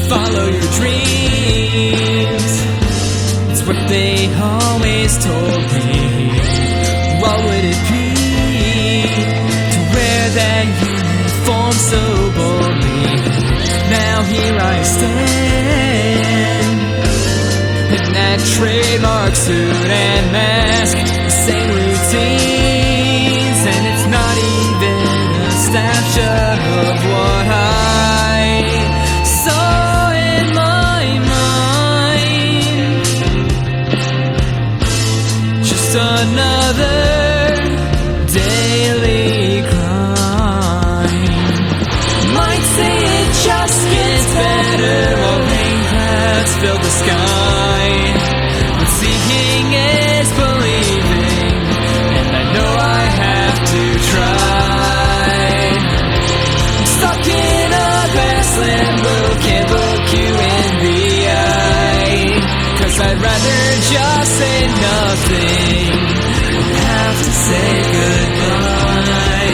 follow your dreams. It's what they always told me. What would it be to wear that uniform so boldly? Now here I stand in that trademark suit and mask, the same routines, and it's not even a snapshot of what I saw in my mind. Just another daily crime. Might say it just gets better while rain clouds fill the sky. But seeing is believing, and I know I have to try. I'm stuck in a grassland book, can't look you in the eye, 'cause I'd rather just say nothing, have to say goodbye.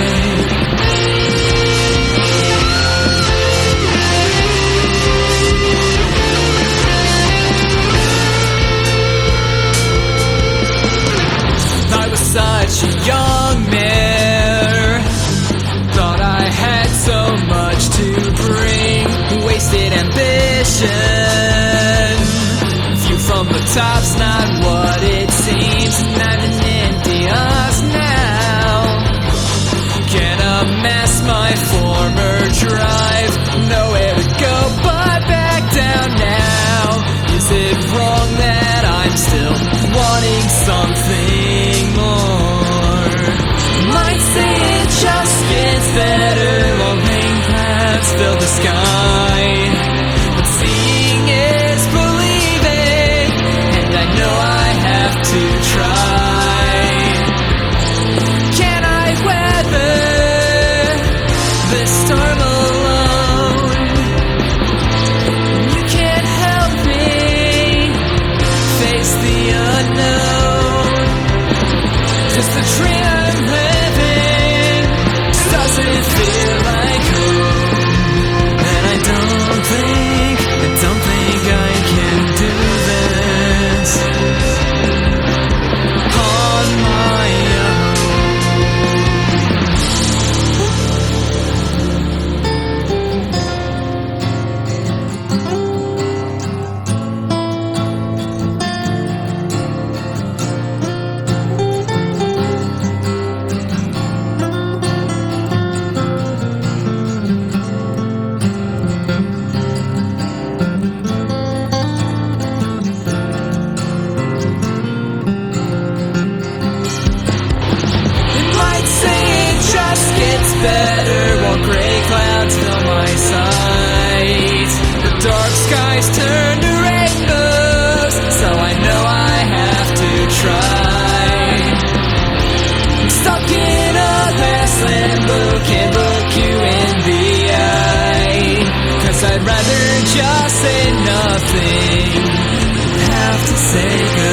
I was such a young mare, thought I had so much to bring, wasted ambition. View from the top's not what it seems, and I'm an India's now. Can't amass my former drive, nowhere to go but back down now. Is it wrong that I'm still wanting something more? Might say it just gets better while rain clouds fill the sky. But seeing is believing, and I know I have to try. Can I weather this storm alone? You can't help me face the unknown. 'Cause the dream I'm living doesn't feel like home. And I don't think I can do this on my own. Better while gray clouds fill my sight. The dark skies turn to rainbows, so I know I have to try. I'm stuck in a grassland book, can't look you in the eye, 'cause I'd rather just say nothing, have to say goodbye.